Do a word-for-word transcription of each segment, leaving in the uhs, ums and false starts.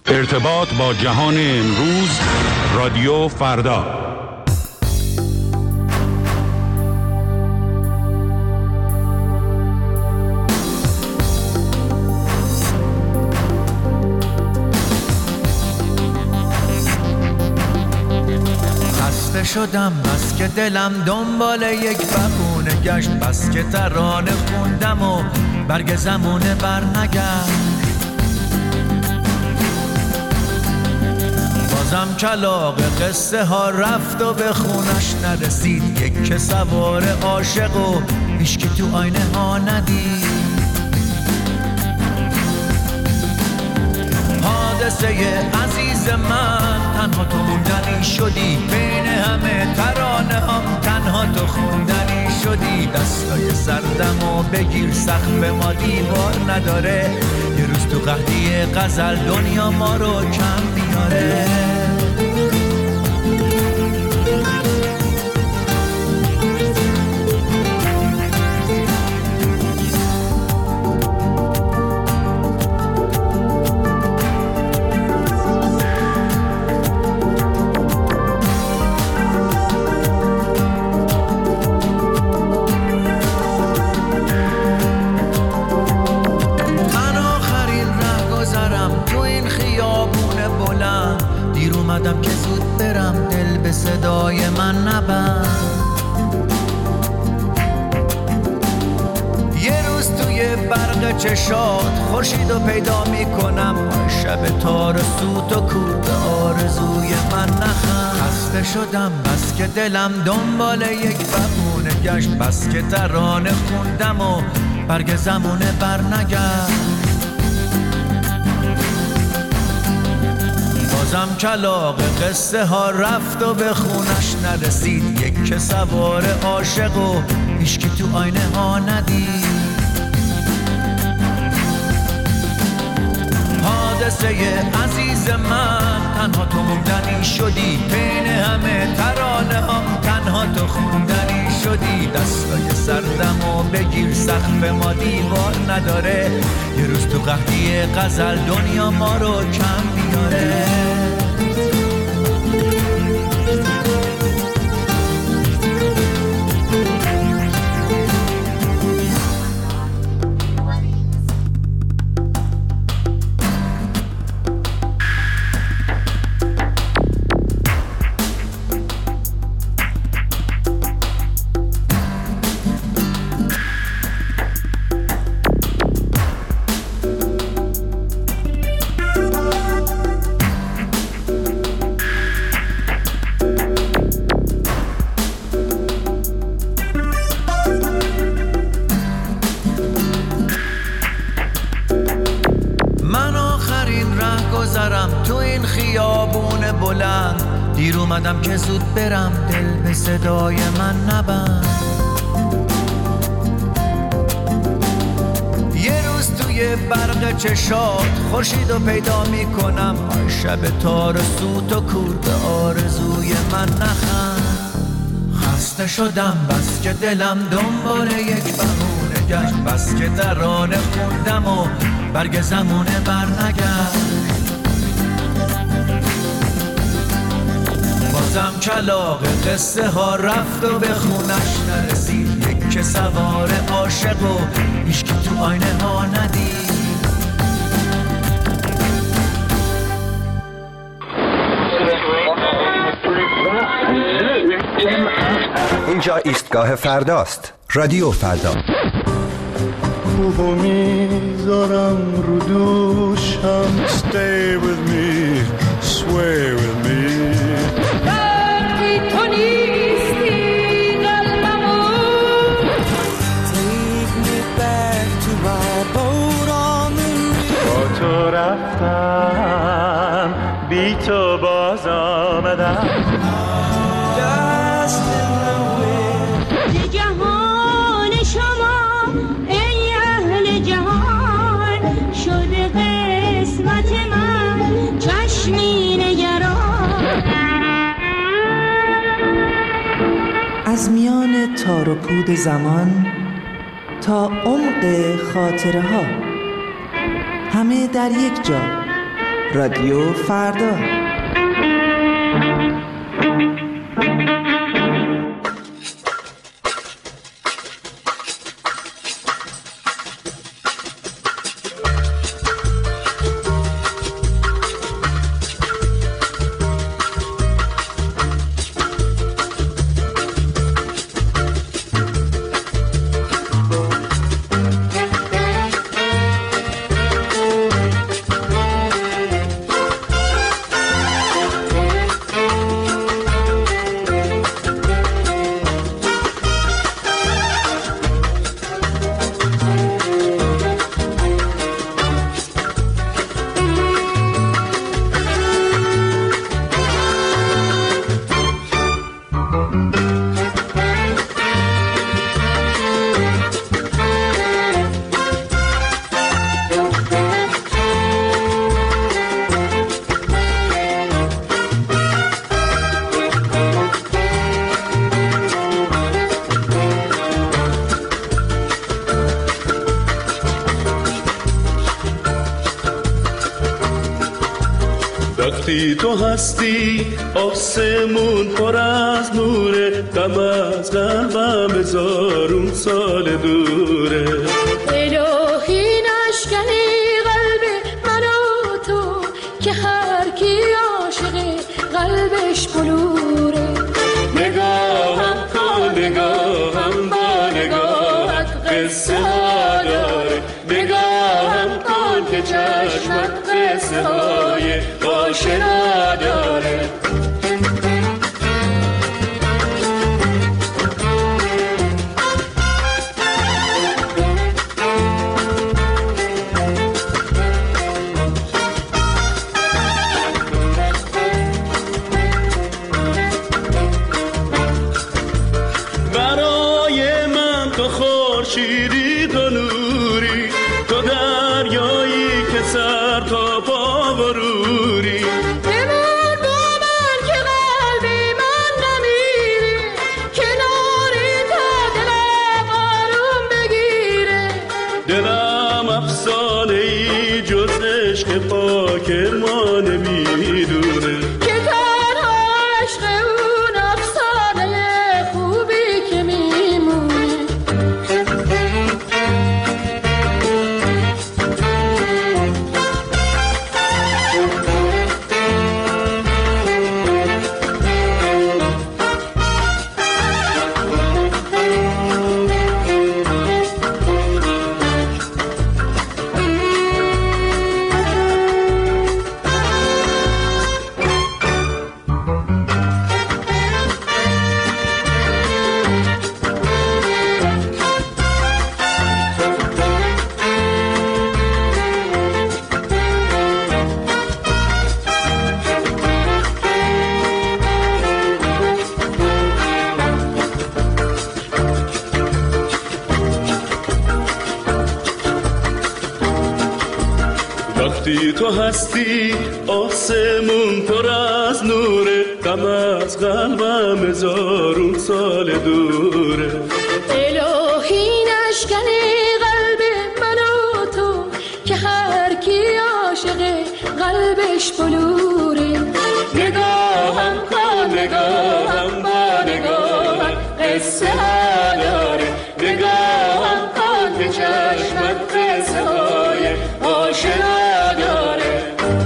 ارتباط با جهان امروز، رادیو فردا. خسته شدم بس که دلم دنبال یک بهونه گشت، بس که ترانه خوندم و برگ زمونه برنگشت. بازم کلاغ قصه ها رفت و به خونش نرسید، یک که سوار عاشق و هیچکی تو آینه ها ندید. حادثه عزیز من، تنها تو موندنی شدی، بین همه ترانه هم تنها تو خوندنی شدی. دستای سردم و بگیر، سقف ما دیوار نداره، یه روز تو قحطی غزل دنیا ما رو کم میاره. اومدم که زود برم، دل به صدای من نبند. یه روز توی برق چشات خورشیدو پیدا میکنم، شب تار سوت و کود آرزوی من نخند. خسته شدم بس که دلم دنبال یک بهونه گشت، بس که ترانه خوندم و برگ زمونه برنگشت. بازم کلاغ قصه ها رفت و به خونش نرسید، یک که سوار عاشق و هیچکی تو آینه ها ندید. حادثه عزیز من، تنها تو موندنی شدی، بین همه ترانه هم تنها تو خوندنی شدی. دستای سردم و بگیر، سقف ما دیوار نداره، یه روز تو قحطی غزل دنیا ما رو کم میاره. دیر اومدم که زود برم، دل به صدای من نبند. یه روز توی برق چشات خورشیدو پیدا میکنم، شب تار سوت و کور به آرزوی من نخند. خسته شدم بس که دلم دنبال یک بهونه گشت، بس که ترانه خوندم و برگ زمونه برنگشت. بازم کلاغ قصه ها رفت و به خونش نرسید، یک که سوار عاشق و هیچکی تو آینه ها ندید. اینجا ایستگاه فرداست، رادیو فردا. خوبو میذارم رو دوشم، stay with me, sway with me. وقتی تو نیستی قلبمو take me back to my boat on the river. با تو رفتم، بی تو باز آمدم. از میان تار و پود زمان تا عمق خاطره ها، همه در یک جا، رادیو فردا. وقتی تو هستی آسمون پر از نوره، غم از قلبم هزارون سال دوره. الهی نشکنی قلب من و تو که هر کی عاشقه قلبش بلوره. نگاهم کن نگاهم با نگاهت قصه ها داره، نگاهم کن که چشمت قصه های آشنا داره. برای من تو خورشیدی تو نوری، تو دریایی که سر تا پا بروری. بمون با من که قلبی من نمیره، کناری تا دلم آروم بگیره. دلم افسانه ای جز عشق پاک ما نمیدونه، که تنها عشق اون افسانه خوبی که میمونه. وقتی تو هستی آسمون پر از نوره، غم از قلبم هزارون سال دوره. الهی نشکنی قلب من و تو که هر کی عاشقه قلبش بلوره. نگاهم کن نگاهم با نگاهت قصه ها داره، نگاهم کن که چشمت قصه های آشنا داره.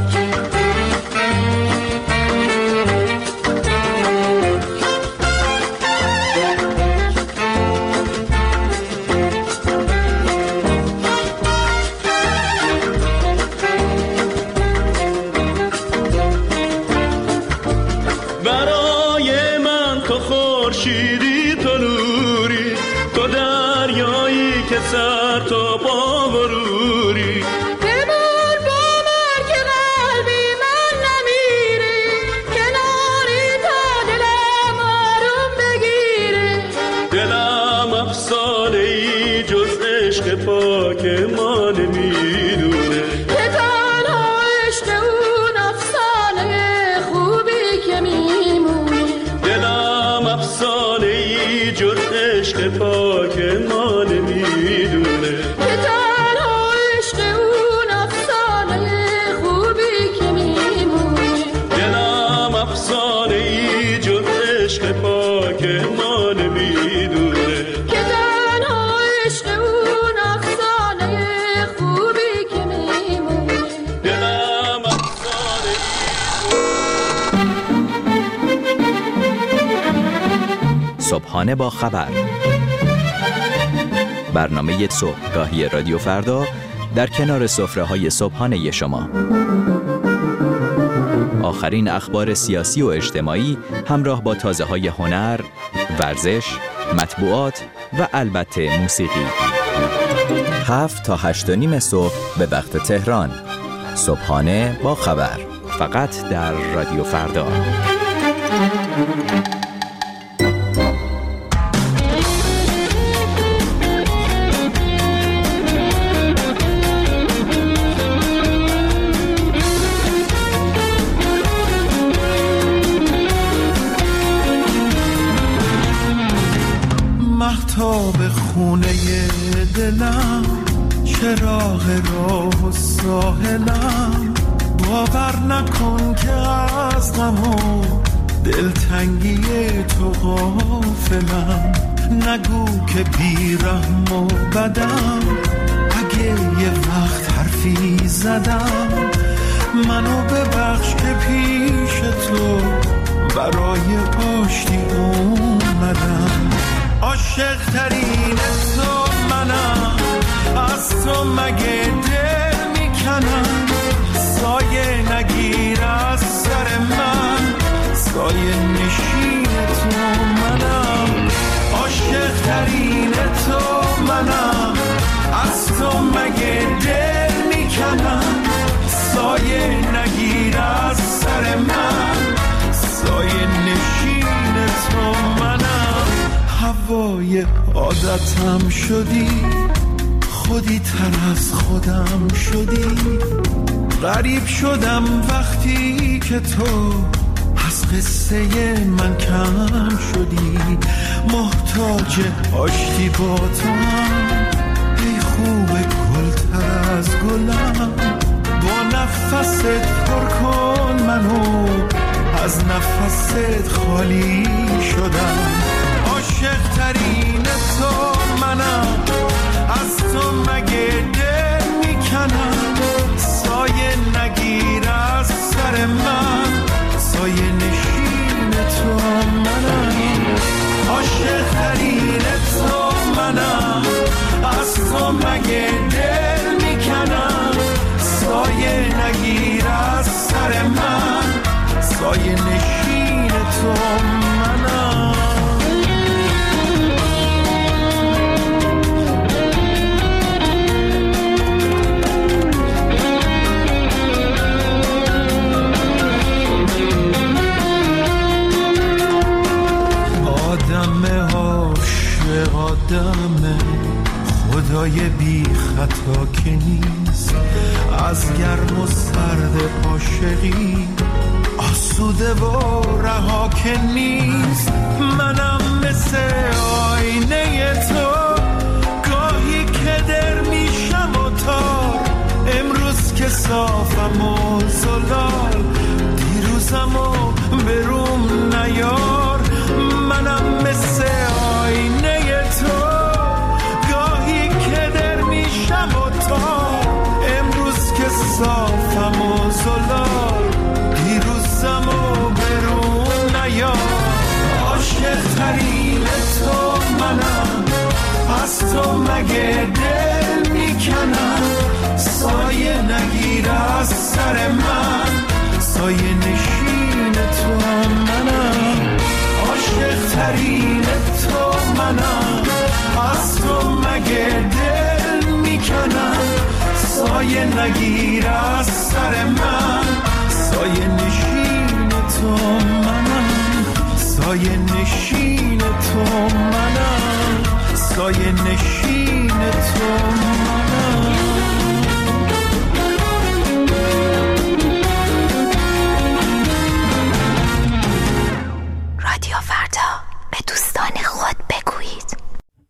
برای من تو خورشیدی تو نوری، تو دریایی که سر تا پا بروری. بمون با من که قلبی من نمیره، کناری تا دلم آروم بگیره. دلم افسانه ای جز عشق پاک ما نمیدونه، که تنها عشق اون افسانه خوبی که میمونه. دلم افسانه ای جز عشق پاک ما نمیدونه. صبحانه با خبر. برنامه صبحگاهی رادیو فردا در کنار سفره‌های صبحانه شما. آخرین اخبار سیاسی و اجتماعی همراه با تازه‌های هنر، ورزش، مطبوعات و البته موسیقی. هفت تا هشت و نیم صبح به وقت تهران. صبحانه با خبر. فقط در رادیو فردا. مهتاب خونه دلم، چراغ راه و ساحلم، باور نکن که از غم و دلتنگی تو غافلم. نگو که بیرحم و بدم، اگه یه وقت حرفی زدم، منو ببخش که پیش تو برای آشتی اومدم. عاشق ترین تو منم، از تو مگه دل میکنم. سایه نگیر از سر من، سایه نشین تو منم. عاشق ترین تو منم، از تو مگه دل میکنم. سایه نگیر از سر من، سایه نشین تو منم. هوای عادتم شدی، خودی تر از خودم شدی. غریب شدم وقتی که تو از قصه من کم شدی. محتاج آشتی با تو هم، ای خوب گل تر از گلم. با نفست پر کن منو، از نفست خالی شدم. عاشق ترین تو منم، از تو مگه دل میکنم. سایه نگیر از سر من، سایه نشین تو منم. عاشق ترین تو منم، از تو مگه دل میکنم. سایه نگیر از سر من، سایه نشین تو منم. آدم عاشق آدم، خدای بی خطا که نیست. از گرم و سرد عاشقی آسوده و رها که نیست. منم مثل آینه تو، گاهی که در میشم و تار. امروز که صافم و زلال، دیروزم و بروم نیار. منم مثل آینه تو، گاهی که در میشم و تار. امروز که صافم و زلال، دیروزم و برون نیار. عاشق ترین تو منم، از تو مگه دل میکنم. سایه نگیر از سر من، سایه نشین تو منم. عاشق ترین تو منم، از تو مگه دل میکنم. سایه نگیر از سر من، سایه نشین تو منم. سایه نشین تو منم، سایه نشین تو منم. رادیو فردا، به دوستان خود بگویید.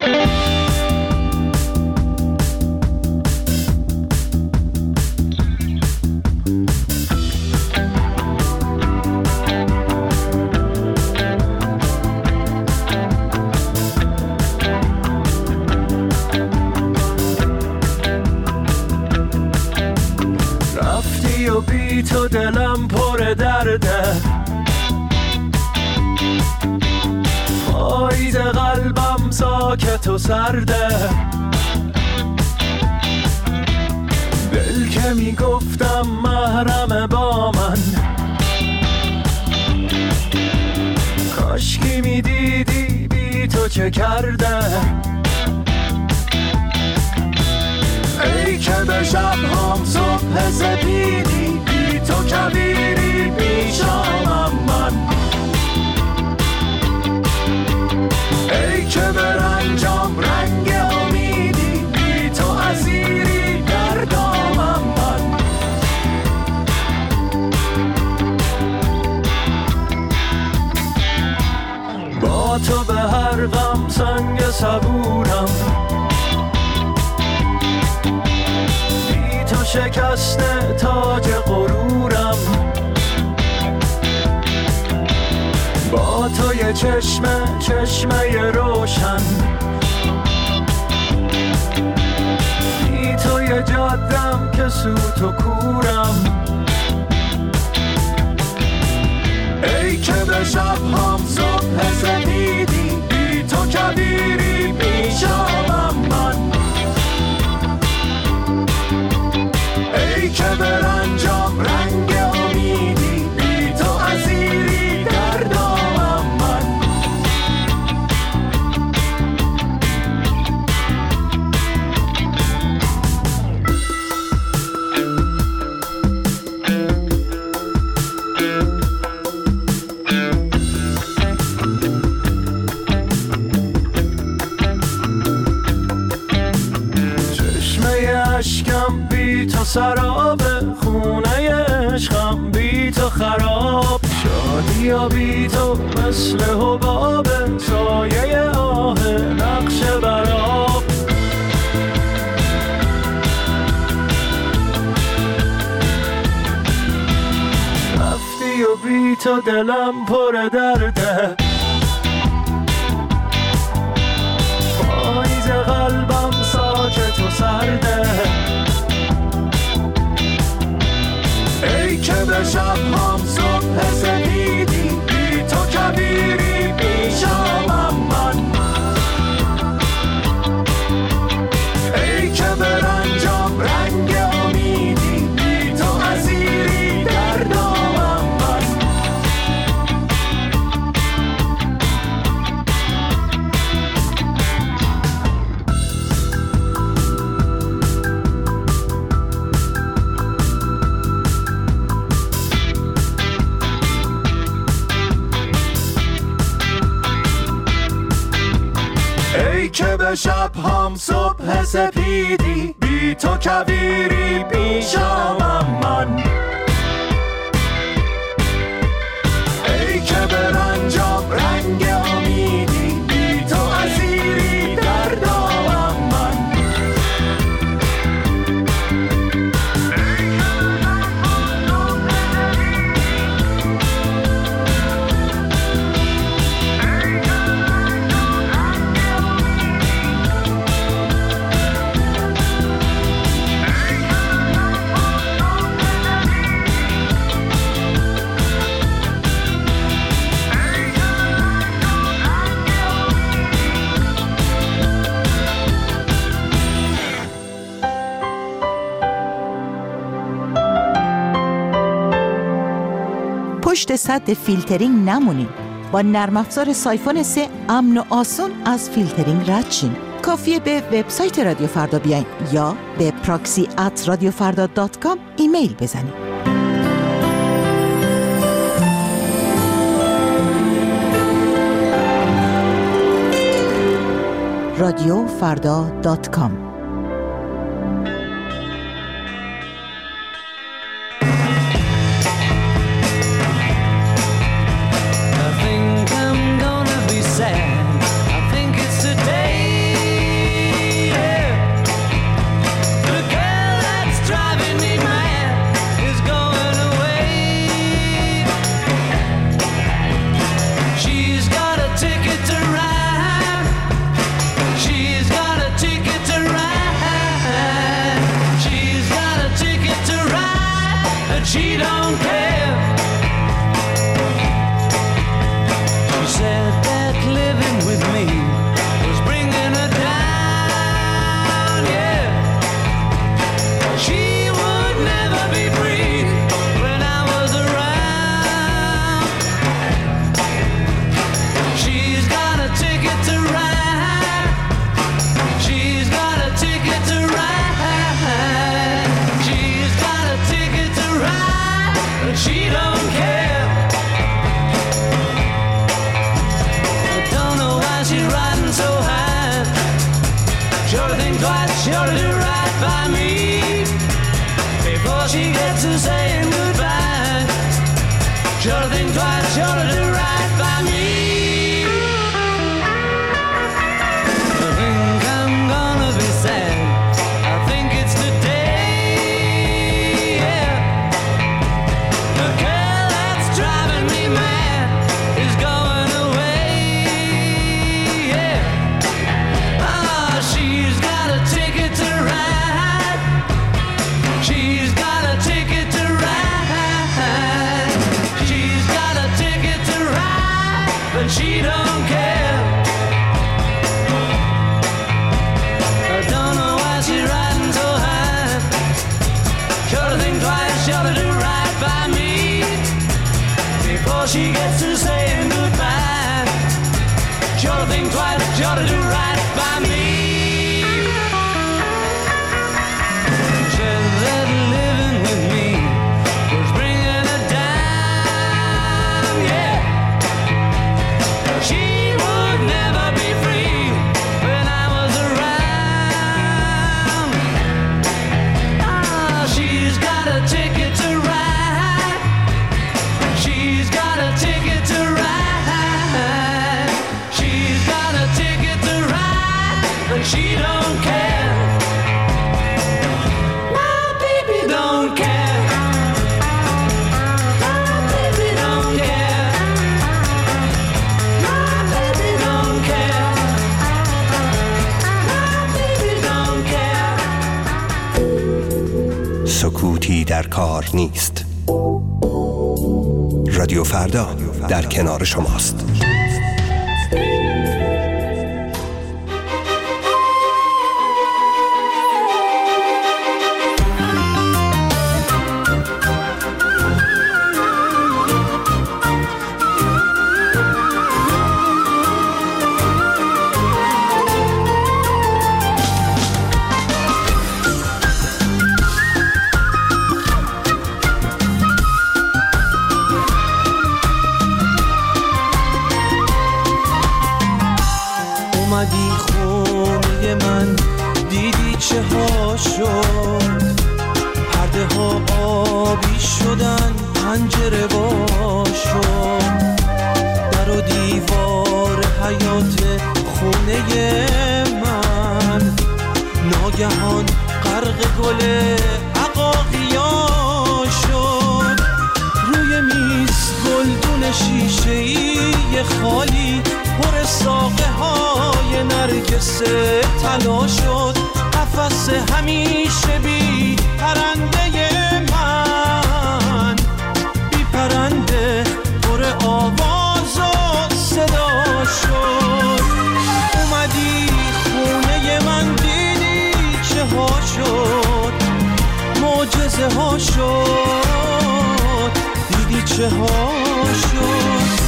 رفتی و بی تو دلم پر درده. پاییز ساکت و سرده، دل که میگفتم محرم با من، کاشکی میدیدی بی تو چه کرده. ای که به شب هم صبح سپیدی، بی تو کبیری پیشامم من. ای که به رنجام رنگ امیدی، بی تو اسیری در دامم من. با تو به هر غم سنگ صبورم، بی تو شکسته تاج غرورم. با تو یه چشمه چشمه روشن، بی تو یه جادم که سوت و کورم. ای که به شب هم صبح سپیدی، بی تو کبیری پیشامم من. ای که به رنجام رنگ امیدی، بی تو اسیری در دامم من. اشکم بی تو سراب، خونه عشقم بی تو خراب. شادی و بی تو مثل حباب، سایه آه نقش براب. رفتی و بی تو دلم پر درده، پاییز قلبم ساکت و سرده. ای که به شب هم صبح سپیدی، بی تو کبیری پیشامم من. ای که به رنجام رنگ امیدی، بی تو اسیری در دامم من. ای که به شب هم صبح سپیدی، بی تو کبیری پیشامم من. ای که به رنجام رنگ امیدی، بی تو اسیری در دامم من. پشت سد فیلترینگ نمونین. با نرم افزار سایفون سه امن و آسون از فیلترینگ رد شین. کافیه به وبسایت رادیو فردا بیاین یا به پراکسی ات رادیو فردا دات کام ایمیل بزنین. رادیو فردا دات کام. She said that living with me was she gets to saying goodbye. She ought to think twice, she ought to do right by me. She said living with me was bringing her down, yeah. She would never be free when I was around. Ah, she's got a ticket to ride. She's got a ticket to ride. She's got a ticket to ride, but she don't care. My baby don't care. My baby don't care. My baby don't care. My baby don't care. سکوتی در کار نیست. رادیو فردا در کنار شماست. اومدی خونه من، دیدی چه ها شد، پرده ها آبی شدن، پنجره وا شد، در و دیوار حیات خونه من ناگهان غرق گل عقاقیا شد. روی میز گلدون شیشه‌ای خالی پر ساقه های نرگس طلا شد. قفس همیشه بی پرنده من، بی پرنده پر آواز و صدا شد. اومدی خونه من، دیدی چه ها شد، معجزه ها شد، دیدی چه ها شد.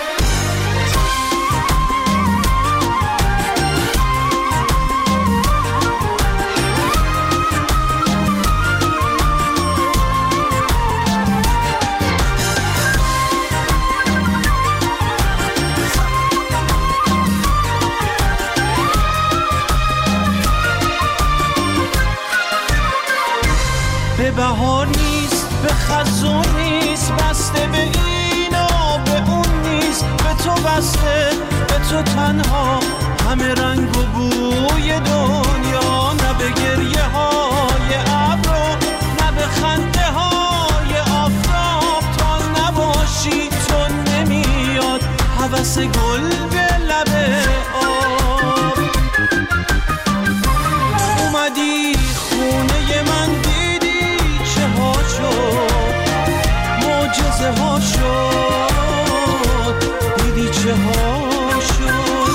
به بهار نیست، به خزون نیست، بسته به این و به اون نیست، به تو بسته، به تو تنها، همه رنگ و بوی دنیا. نه به گریه های ابرو، نه به خنده های آفتاب، تا نباشی تو نمیاد هوس گل به لب آب. اومدی خونه من، معجزه ها شد، دیدی چه ها شد.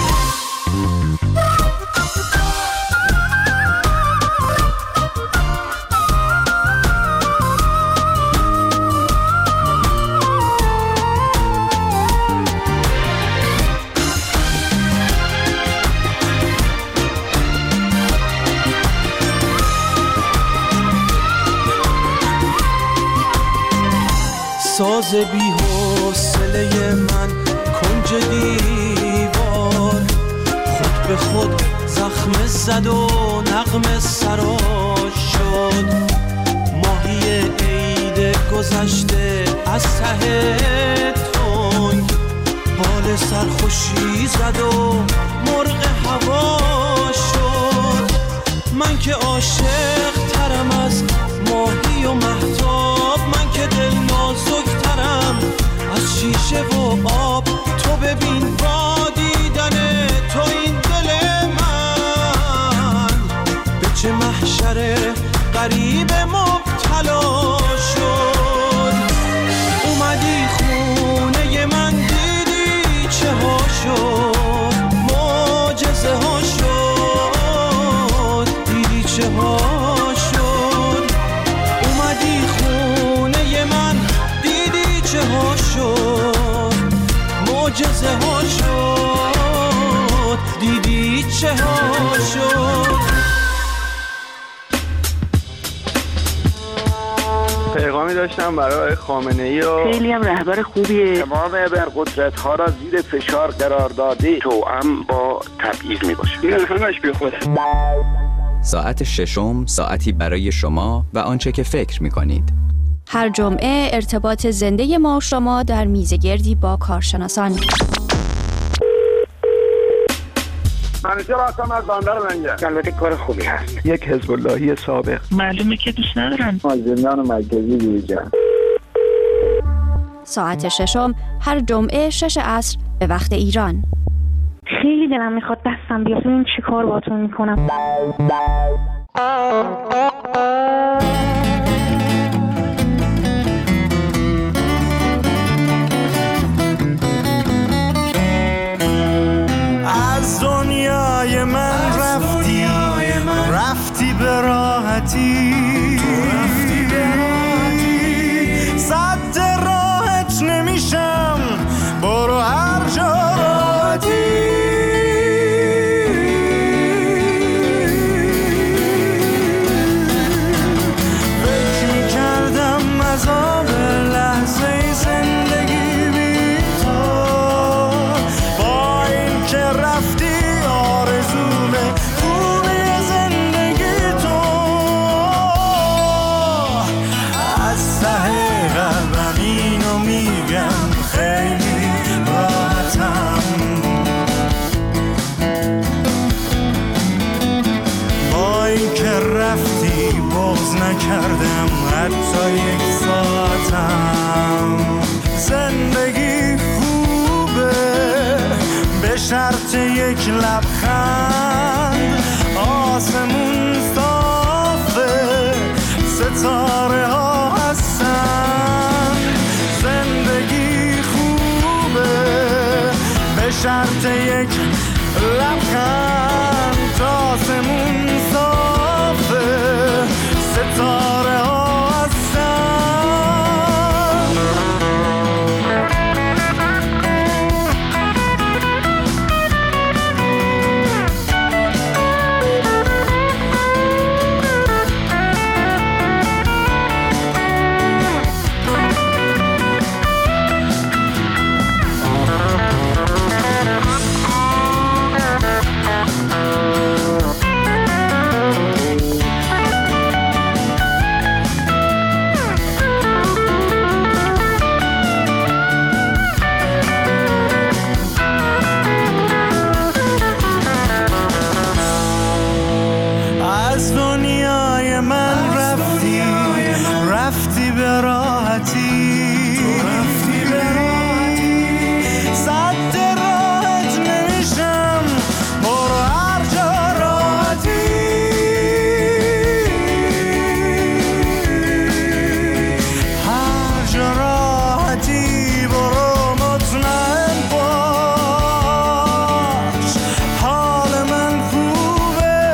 ساز بی حوصله من کنج دیوار، خود به خود زخم زد و نغمه سراش شد. ماهی عید گذشته از ته تنگ، بال سرخوشی زد و مرغ هوا شد. من که عاشق ترم از ماهی و مهتاب، من که دل نازک ترم از شیشه و آب. تو ببین با دیدن تو این دل من به چه محشر غریب مبتلا شد. اومدی خونه من، دیدی چه ها شد، معجزه ها شد، دیدی چه ها شد. اومدی خونه من، دیدی چه ها شد، داشتم برای خامنه‌ای و خیلی هم رهبر خوبیه. تمام ابرقدرت‌ها را زیر فشار قرار داده، توأم با تبعیض میباشه. این همش بی خوده. ساعت ششم ساعتی برای شما و آنچه که فکر می‌کنید. هر جمعه ارتباط زنده ما و شما در میزگردی با کارشناسان. منیجر هستم از بندر لنگر. البته کار خوبی هست. یک حزب اللهی سابق. معلومه که دوست ندارن. از زندان مرکزی بیرون. ساعت ششم هر جمعه شش عصر به وقت ایران. خیلی دلم میخواد دستم بیاد این چی کار باتون میکنم. از دنیای من رفتی، رفتی به راحتی، صد راحت نمیشم، برو هر جا راحتی. فکر میکردم از آب لحظه زندگی بی تو، با این که رفتی آرزوم خوبی زندگی تو. از ته قلبم اینو میگم خیلی راحتم، با این که رفتی بغض نکردم حتی یک ساعتم. زندگی خوبه به شرط یک لبخند، آسمون صافه ستاره ها هستن. زندگی خوبه به شرط یک لبخند، آسمون صافه ستاره ها هستن. از دنیای من رفتی، رفتی به راحتی، رفتی به راحتی، صد راحت نمیشم، برو هر جا راحتی. هر جا راحتی برو مطمئن باش، حال من خوبه،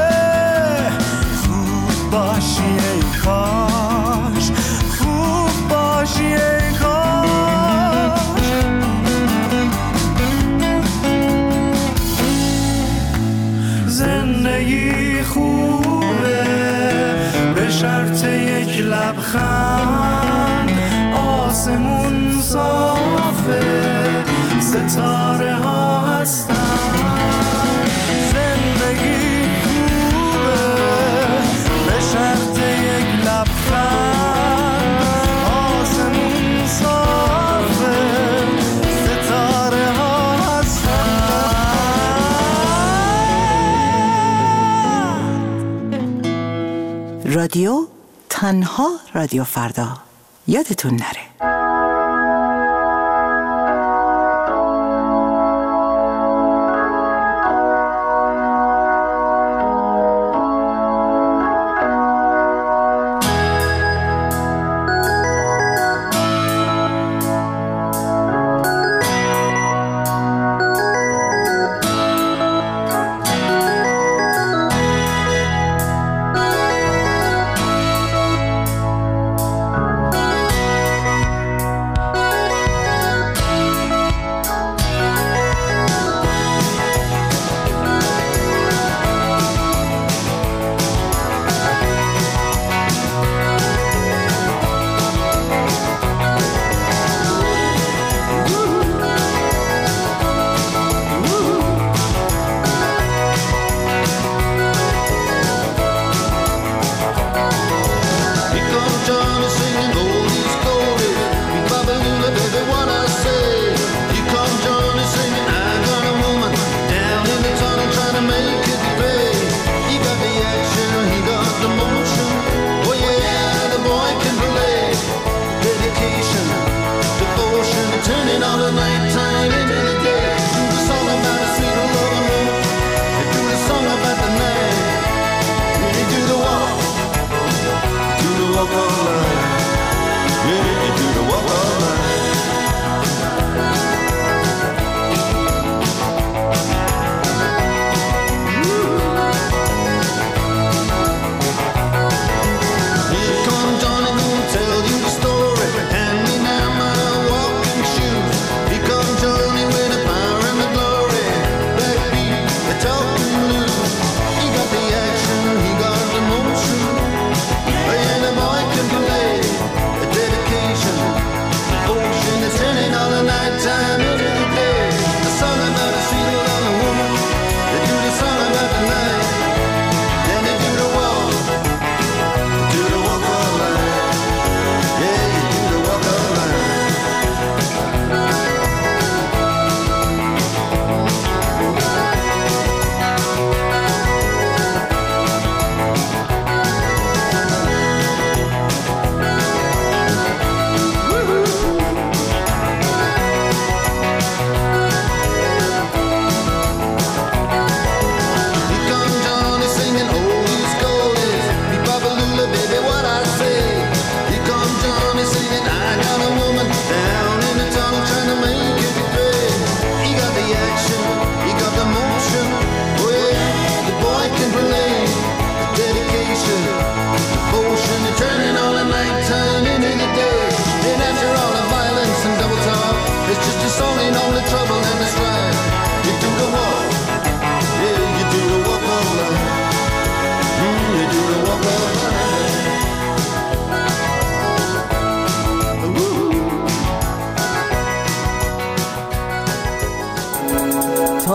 خوب باشی ای کاش، خوب باشی ای کاش. زندگی خوبه به شرط یک لبخند، آسمون صافه ستاره ها هستن. زندگی خوبه به شرط یک لبخند، آسمون صافه ستاره ها هستن. رادیو تنها رادیو فردا، یادتون نره.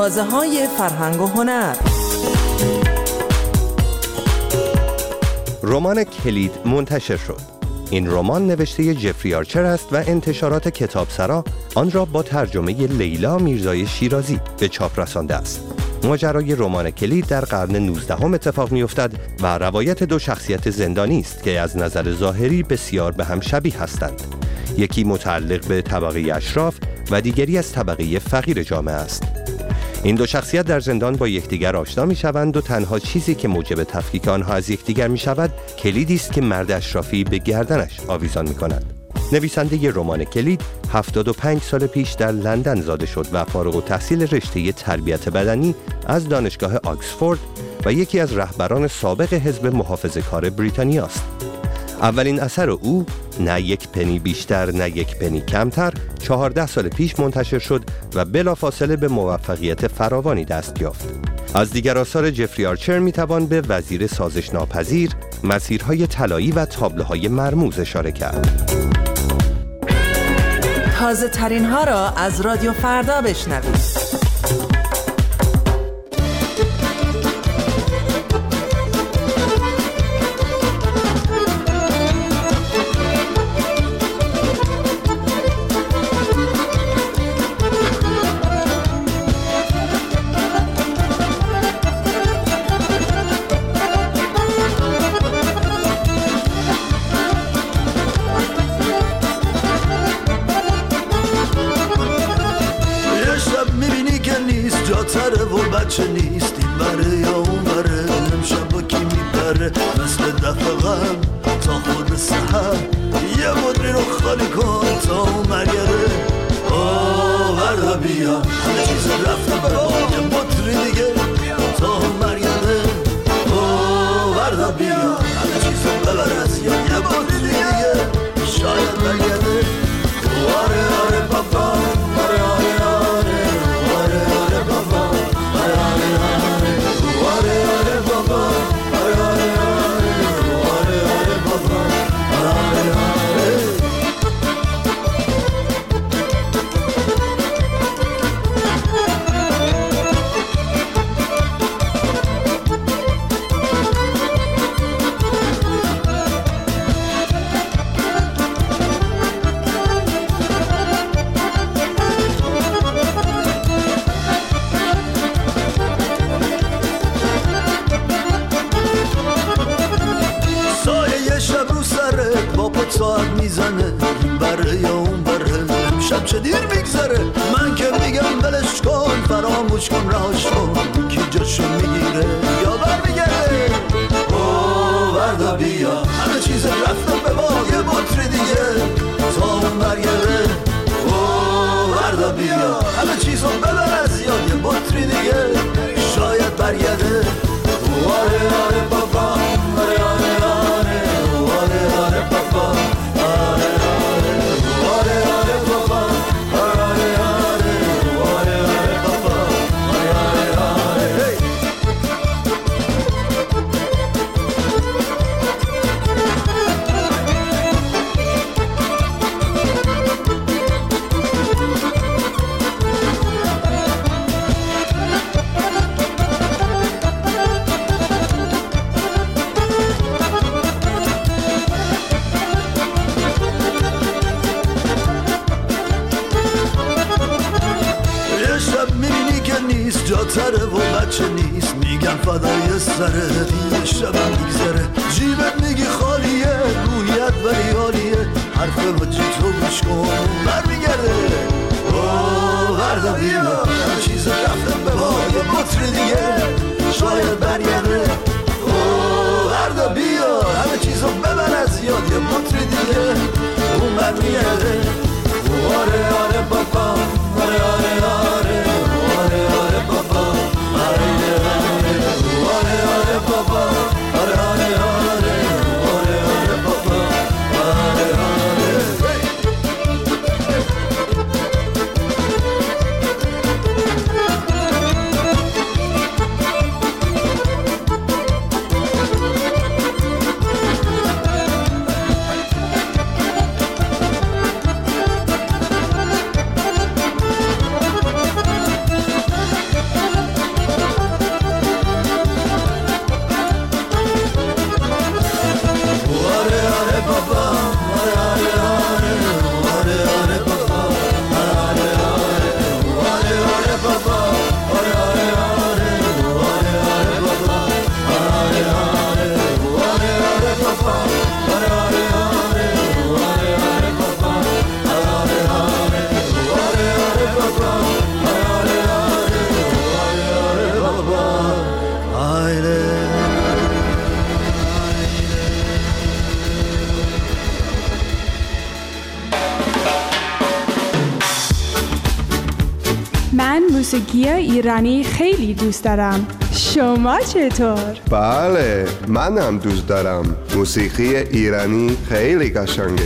تازه های فرهنگ و هنر. رمان کلید منتشر شد. این رمان نوشته جفری آرچر است و انتشارات کتابسرا آن را با ترجمه لیلا میرزای شیرازی به چاپ رسانده است. ماجرای رمان کلید در قرن نوزدهم اتفاق می‌افتد و روایت دو شخصیت زندانی است که از نظر ظاهری بسیار به هم شبیه هستند. یکی متعلق به طبقه اشراف و دیگری از طبقه فقیر جامعه است. این دو شخصیت در زندان با یکدیگر آشنا می‌شوند و تنها چیزی که موجب تفکیک آنها از یکدیگر می‌شود کلیدی است که مرد اشرافی به گردنش آویزان می‌کند. نویسنده رمان کلید هفتاد و پنج سال پیش در لندن زاده شد و فارغ التحصیل رشته تربیت بدنی از دانشگاه آکسفورد و یکی از رهبران سابق حزب محافظه‌کار بریتانیا است. اولین اثر او نه یک پنی بیشتر نه یک پنی کمتر چهارده سال پیش منتشر شد و بلافاصله به موفقیت فراوانی دست یافت. از دیگر آثار جفری آرچر میتوان به وزیر سازش ناپذیر، مسیرهای طلایی و تابلوهای مرموز اشاره کرد. تازه ترین ها را از رادیو فردا بشنوید. جاتره و بچه نیست این بره یا اون بره امشب با کی میبره مثل دفعه غم تا خود سحر یه مدری رو خالی کن تا اون مرگره آه وردا بیا همه چیز رفته برا یه مدری دیگه تا اون مرگره آه وردا بیا همه چیز ببر از یا یه مدری دیگه شاید برگرده آره آره بابا آره آره ساعت میزنه این بره یا اون بره شب چه دیر میگذره من که میگم بلش کن فراموش کن رهاش کن کی جاشو میگیره یا بر میگرده اوه وردا بیا همه چیز رفته به ما یه بطری دیگه تا اون برگرده اوه وردا بیا همه چیزو ببر از یاد یه بطری دیگه شاید برگرده آره آره بابا آره آره آره آره آره بابا جاتره و بچه نیست میگم فدای سره یه شبم میگذره جیبت میگی خالیه رویت ولی حالیه حرف حاجی تو گوش کن برمیگرده اوه وردا بیا همه چیز رفتم به ما یه بطری دیگه شاید برگرده اوه وردا بیا همه چیزو ببر از یاد یه بطری دیگه اون برمیگرده آره آره بابا آره آره آره آره آره بابا آره آره آره آره بابا آره آره آره آره آره بابا آره آره موسیقی ایرانی خیلی دوست دارم. شما چطور؟ بله، منم دوست دارم. موسیقی ایرانی خیلی قشنگه.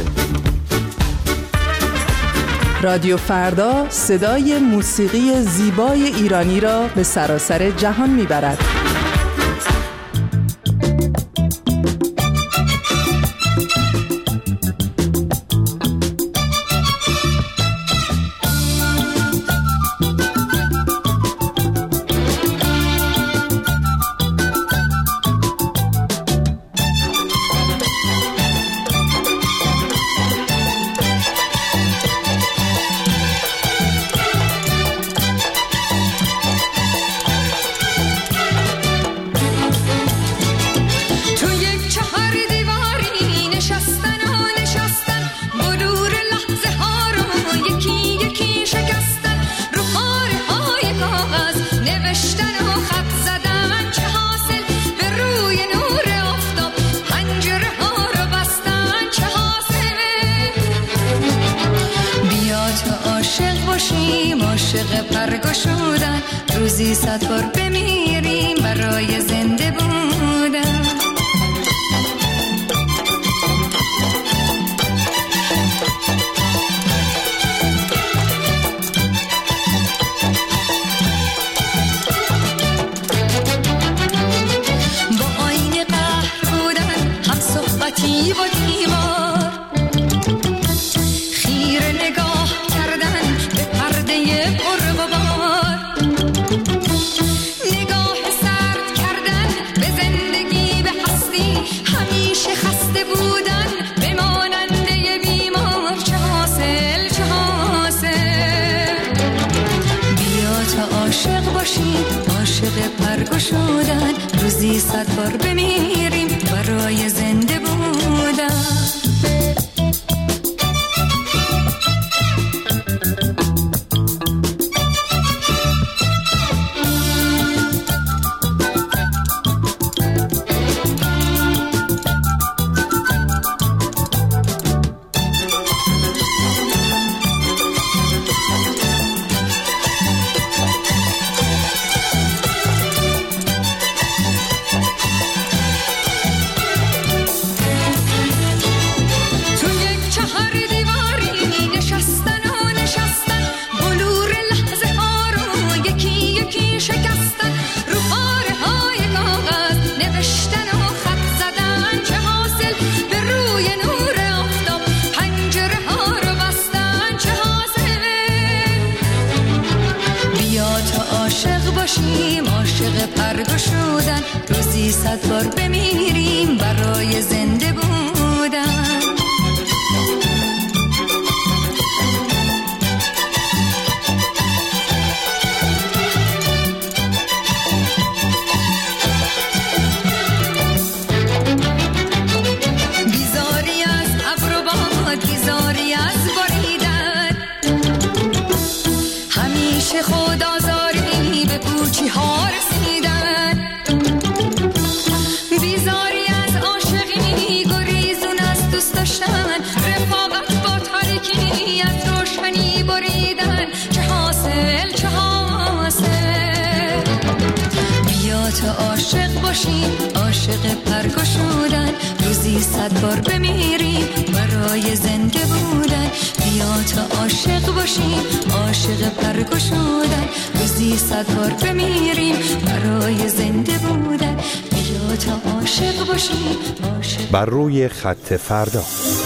رادیو فردا صدای موسیقی زیبای ایرانی را به سراسر جهان میبرد. عاشق پرگشودن، روزی صد بار بمیریم برای زنده بودن. با آینه قهر بودن، هم صحبتی و دیوار، خیره نگاه کردن به پرده پرغبار، نگاه سرد کردن به زندگی، به هستی، همیشه خسته بودن به ماننده بیمار. چه حاصل چه حاصل، بیا تا عاشق باشیم، عاشق پرگشودن، روزی صد بار بمیریم برای زنده بودن. عاشق پرگشودن، روزی صد بار بمیریم برای زنده بودن. بیزاری از ابر و باد، بیزاری از باریدن، همیشه خود آزاری به پوچی ها رسیدن. بیزاری از عاشقی، گریزون از دوست داشتن، رفاقت با تاریکی، از روشنی بریدن. چه حاصل چه حاصل، بیا تا عاشق باشیم، عاشق پرگشودن، روزی صد بار بمیریم برای زنده بودن. بیا تا عاشق باشیم، عاشق پرگشودن، روزی صد بار بمیریم برای زنده بودن. بیا تا عاشق باشیم، عاشق. بر روی خط فردا.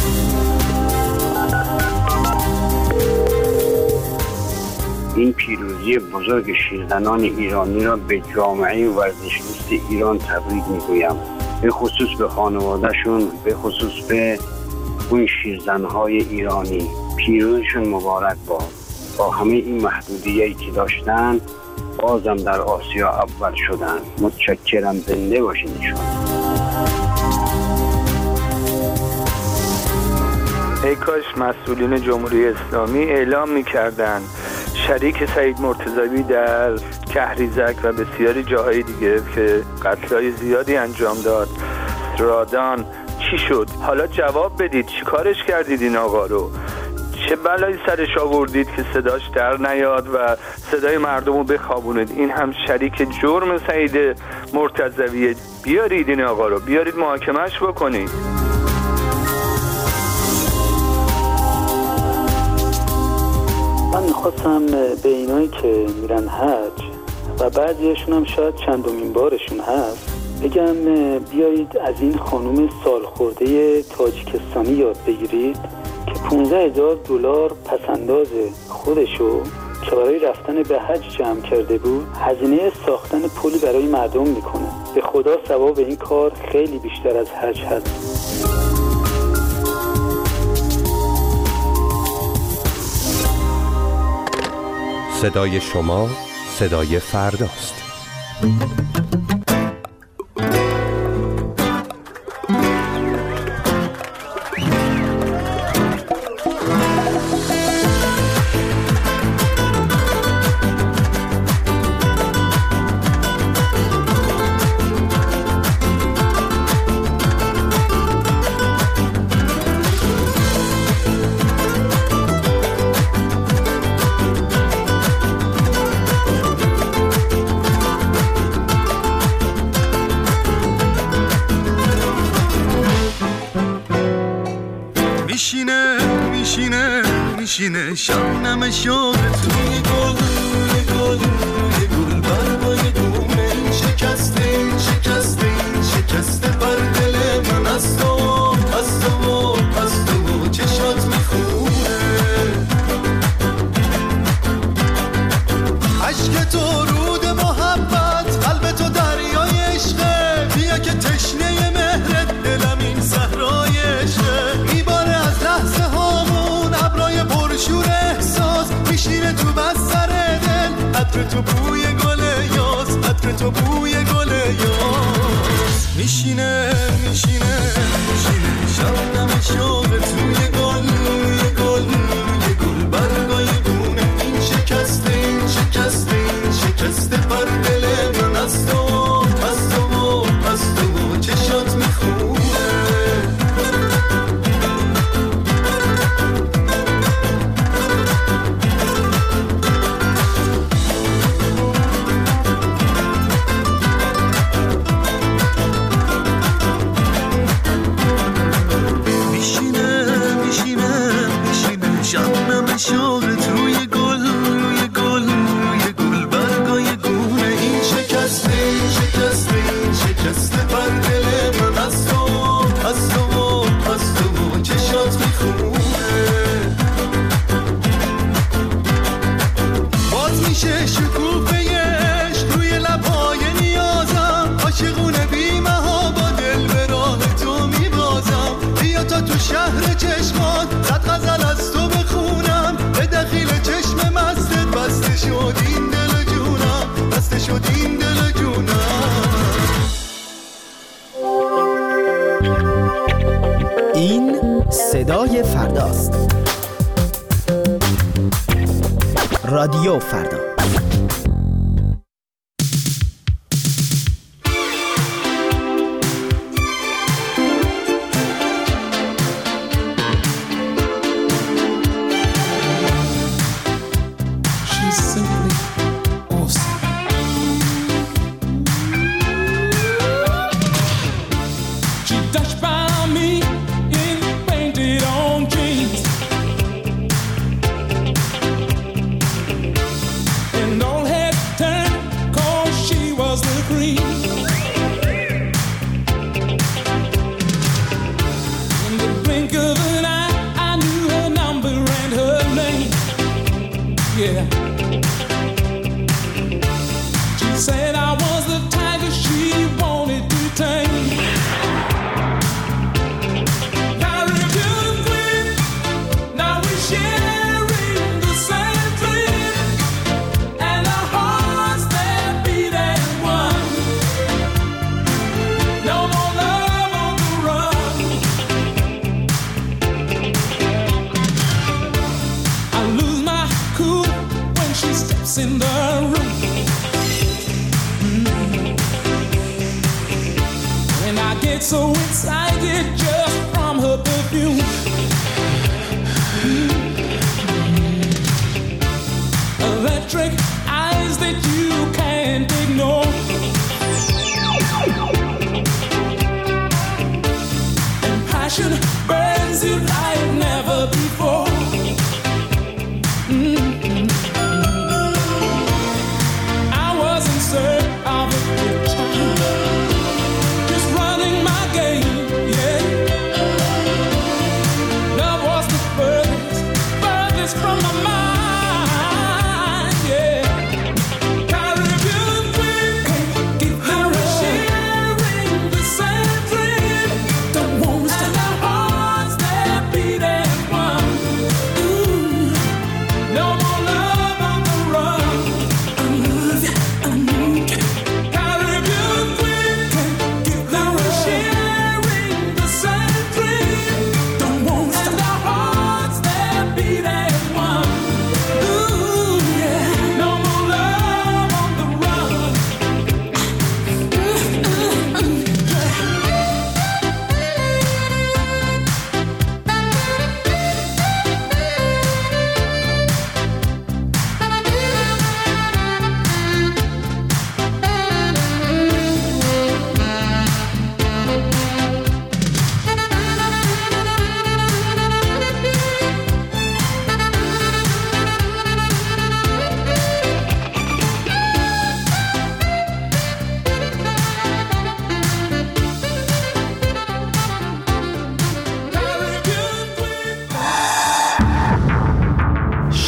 این پیروزی بزرگ شیرزنان ایرانی را به جامعه ورزشدوست ایران تبریک میگویم، به خصوص به خانوادهشون، به خصوص به اون شیرزنهای ایرانی. پیروزشون مبارک باد. با همه این محدودیتی که داشتن بازم در آسیا اول شدن. متشکرم، زنده باشین ایشون. ای کاش مسئولین جمهوری اسلامی اعلام می‌کردند شریک سعید مرتضوی در کهریزک و بسیاری جاهای دیگه که قتل‌های زیادی انجام داد، رادان، چی شد؟ حالا جواب بدید، چی کارش کردید این آقا رو؟ چه بلایی سرش آوردید که صداش در نیاد و صدای مردم رو بخوابونید؟ این هم شریک جرم سعید مرتضویه. بیارید این آقا رو، بیارید محاکمهش بکنید. من میخواستم به اینایی که میرن حج و بعضیشون هم شاید چندمین بارشون هست بگم بیایید از این خانوم سالخورده تاجیکستانی یاد بگیرید که پانزده هزار دلار پسنداز خودشو که برای رفتن به حج جمع کرده بود هزینه ساختن پلی برای مردم میکنه. به خدا ثواب این کار خیلی بیشتر از حج هست. صدای شما صدای فرداست. میشینه شبنم شوق توی گل روی گل روی گل برای دومه این شکسته این شکسته این شکسته بر دل من از تو از تو از تو چشات میخونه عشق تو رود محبت قلب تو دریای عشقه بیا که تشنه مهرت دلم این صحرای عشقه میباره از لحظه هامون ابرای پرشور احساس میشینه تو بستر دل عطر تو بوی گل یاس عطر تو بوی گل یاس میشینه میشینه میشینه شبنم شوق توی گل روی گل روی گل برگای گونه این شکسته این شکسته این شکسته بر دل من از تو از تو از تو چشات میخونه شوقت روی گل روی گل روی گل برگای گونه این شکسته این شکسته این شکسته بر دل من از تو از تو از تو چشات میخونه باز میشه شکوفه عشق روی لبهای نیازم عاشقونه بی‌مها با دل به راه تو میبازم بیا تا تو شهر چشمات صد غزل از تو بخونم به دخیل چشم مستت بسته شد این دل جونم بسته شد این دل جونم این صدای فرداست. رادیو فردا. In the room, mm-hmm. And I get so excited just from her perfume. Mm-hmm.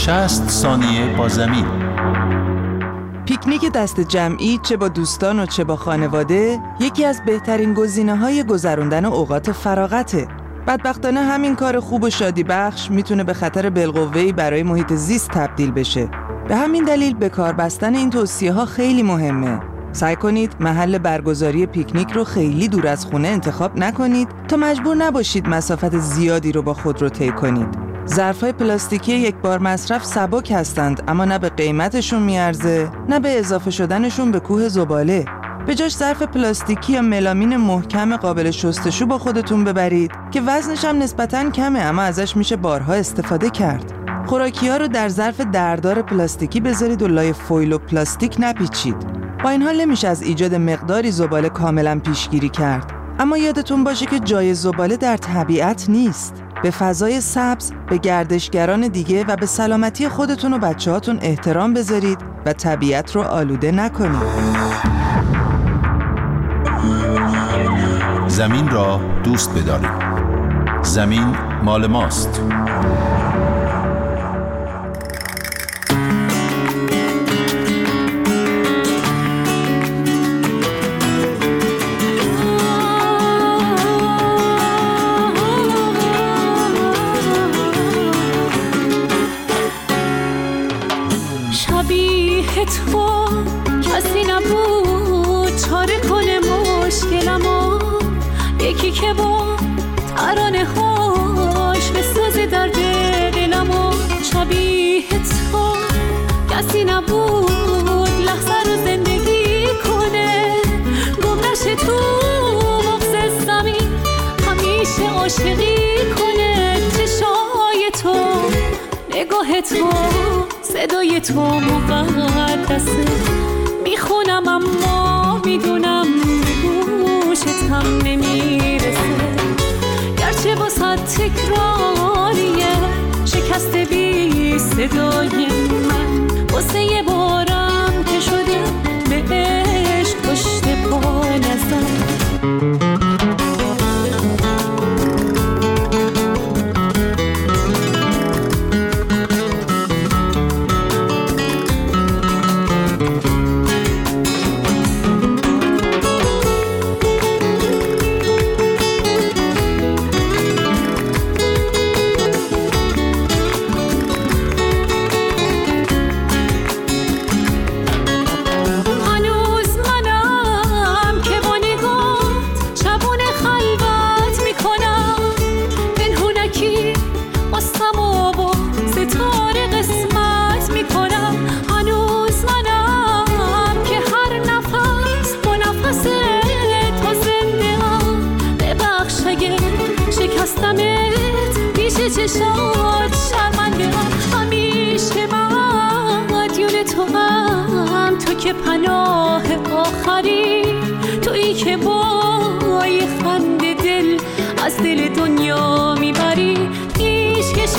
شصت ثانیه با زمین. پیکنیک دست جمعی چه با دوستان و چه با خانواده یکی از بهترین گزینه‌های گذراندن اوقات فراغته. بدبختانه همین کار خوب و شادی بخش میتونه به خطر بالقوه‌ای برای محیط زیست تبدیل بشه. به همین دلیل به کار بستن این توصیه‌ها خیلی مهمه. سعی کنید محل برگزاری پیکنیک رو خیلی دور از خونه انتخاب نکنید تا مجبور نباشید مسافت زیادی رو با خود رو طی کنید. ظرف‌های پلاستیکی یک بار مصرف سبک هستند، اما نه به قیمتشون میارزه نه به اضافه شدنشون به کوه زباله. به جاش ظرف پلاستیکی یا ملامین محکم قابل شستشو با خودتون ببرید که وزنش هم نسبتاً کمه، اما ازش میشه بارها استفاده کرد. خوراکی‌ها رو در ظرف دردار پلاستیکی بذارید و لای فویل و پلاستیک نپیچید. با این حال نمیشه از ایجاد مقداری زباله کاملاً پیشگیری کرد. اما یادتون باشه که جای زباله در طبیعت نیست. به فضای سبز، به گردشگران دیگه و به سلامتی خودتون و بچه‌هاتون احترام بذارید و طبیعت رو آلوده نکنید. زمین را دوست بدارید. زمین مال ماست. شبیه تو کسی نبود چاره کنه مشکلمو، یکی که با ترانه هاش بسازه درد دلمو. شبیه تو کسی نبود لحظه رو زندگی کنه، گم نشه تو مغز زمین همیشه عاشقی کنه. چشای تو، نگاه تو، صدای تو مقدسه، میخونم اما میدونم گوشت هم نمیرسه. گرچه با صد تکراریه شکست بی صدای من، واسه یه بارم که شده به عشق پشت پا نزن. چشات شرمنده هم، همیشه مدیون تو هم، تو که پناه آخری، تویی که با یه خنده دل از دل دنیا میبری. پیشکش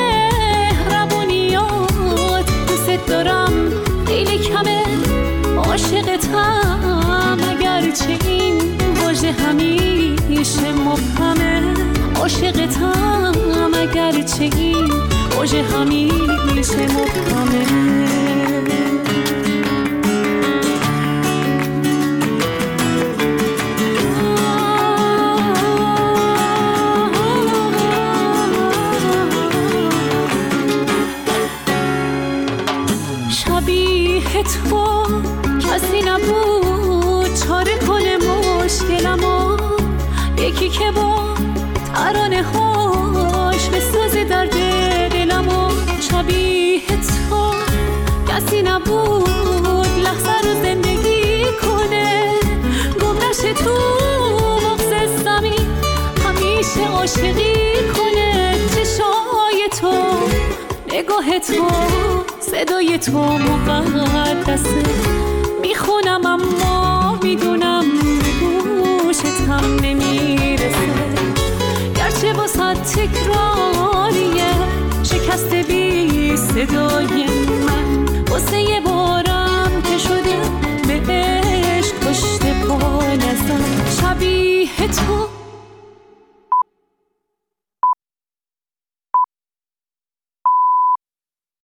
مهربونیات دوست دارم خیلی کمه، عاشقتم اگرچه این واژه همیشه مبهمه. عاشقتم اگرچه این واژه همیشه مبهمه. شبیه تو کسی نبود چاره کنه مشکلمو، یکی که با ترانه هاش بسازه درد دلمو. شبیه تو کسی نبود لحظه رو زندگی کنه، گم نشه تو مغز زمین همیشه عاشقی کنه. چشای تو، نگاه تو، صدای تو مقدسه، میخونم اما میدونم گوشت هم نمیرسه. گرچه با صد تکراریه شکست بی صدای من، واسه یه بارم که شده به عشق پشت پا نزن. شبیه تو